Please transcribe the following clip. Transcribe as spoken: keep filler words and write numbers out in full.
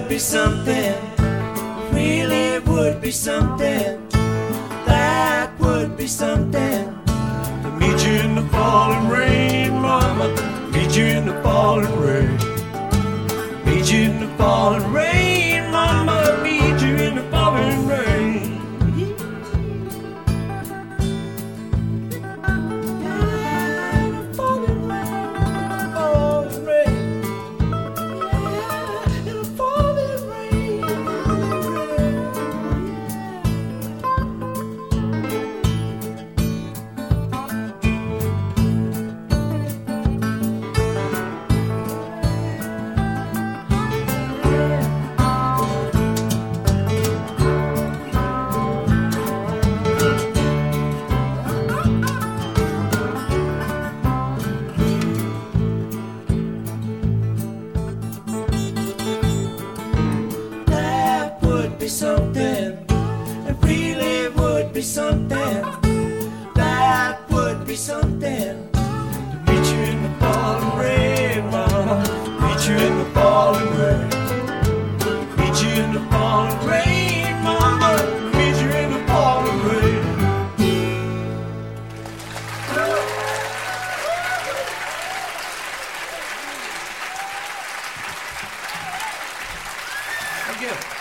would be something, really would be something. That would be something. To meet you in the falling rain, mama. Meet you in the falling rain. Meet you in the falling rain, mama. Meet you in the falling rain. Something, it really would be something. That would be something. To meet you in the falling rain, mama. Meet you in the falling rain. Meet you in the falling rain, mama. Meet you in the falling rain. Thank you.